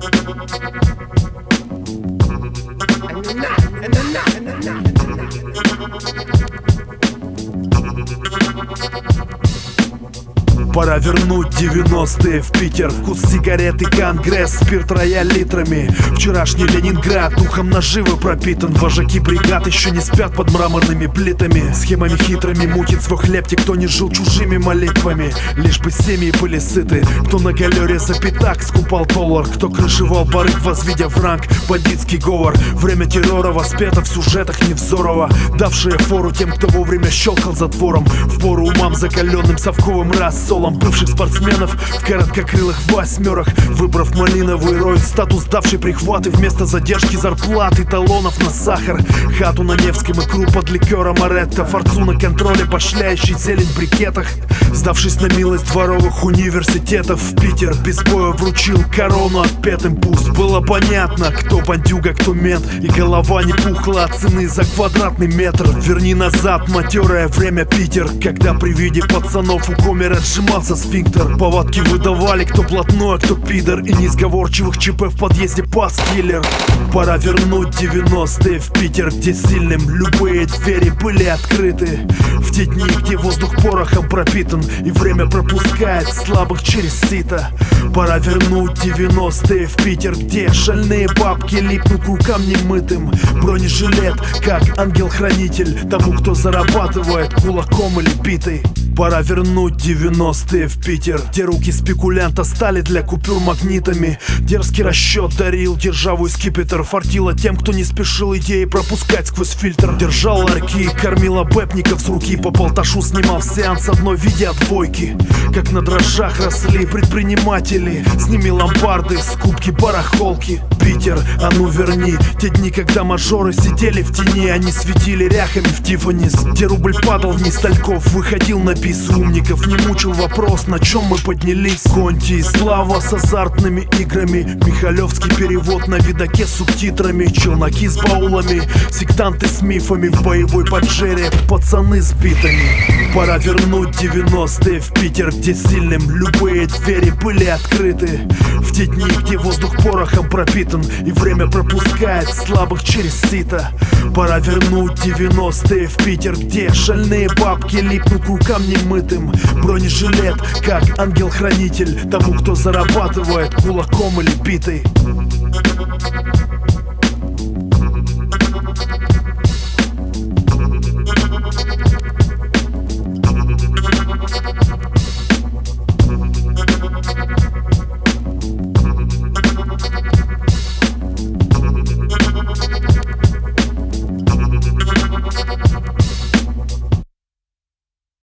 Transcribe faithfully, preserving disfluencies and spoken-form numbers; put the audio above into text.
Пора вернуть девяностые в Питер. Вкус сигареты, конгресс, спирт рояль литрами. Вчерашний Ленинград духом наживы пропитан. Вожаки бригад еще не спят под мраморными плитами. Схемами хитрыми мутит свой хлеб те, кто не жил чужими молитвами. Лишь бы семьи были сыты. Кто на галере за пятак скупал доллар, кто крышевал барыг, возведя в ранг бандитский говор. Время террора воспето в сюжетах Невзорова, давшие фору тем, кто вовремя щелкал затвором. Впору умам закаленным совковым рассолом бывших спортсменов в короткокрылых восьмерах, выбрав малиновый рой, статус давший прихваты вместо задержки зарплат и талонов на сахар. Хату на Невском, икру под ликером Моретто, форцуна контроля, башляющий зелень в брикетах. Сдавшись на милость дворовых университетов, в Питер без боя вручил корону отпетым. Пусть было понятно, кто бандюга, кто мент, и голова не пухла от цены за квадратный метр. Верни назад матерое время, Питер, когда при виде пацанов у комера сжимался сфинктер. Повадки выдавали, кто блатной, а кто пидор, и несговорчивых ЧП в подъезде пас-киллер. Пора вернуть девяностые в Питер, где сильным любые двери были открыты. В те дни, где воздух порохом пропитан и время пропускает слабых через сито. Пора вернуть девяностые в Питер, где шальные бабки липнут к рукам немытым. Бронежилет, как ангел-хранитель тому, кто зарабатывает кулаком или битой. Пора вернуть девяностые в Питер, где руки спекулянта стали для купюр магнитами. Дерзкий расчет дарил державу скипетр, фартило тем, кто не спешил идеи пропускать сквозь фильтр. Держал ларьки, кормила бэпников с руки, по полташу снимал сеанс одной виде отбойки. Как на дрожжах росли предприниматели, сними ломбарды, скупки, барахолки. Питер, а ну верни те дни, когда мажоры сидели в тени, они светили ряхами в Тиффанис, где рубль падал вниз тальков, выходил на бис умников, не мучил вопрос, на чем мы поднялись. Конти и Слава с азартными играми, Михалевский перевод на видаке с субтитрами, челноки с баулами, сектанты с мифами, в боевой поджере пацаны с битами. Пора вернуть девяностые в Питер, где сильным любые двери были открыты. В те дни, где воздух порохом пропитан и время пропускает слабых через сито. Пора вернуть девяностые в Питер, где шальные бабки липнут к рукам немытым. Бронежилет, как ангел-хранитель тому, кто зарабатывает кулаком или битой.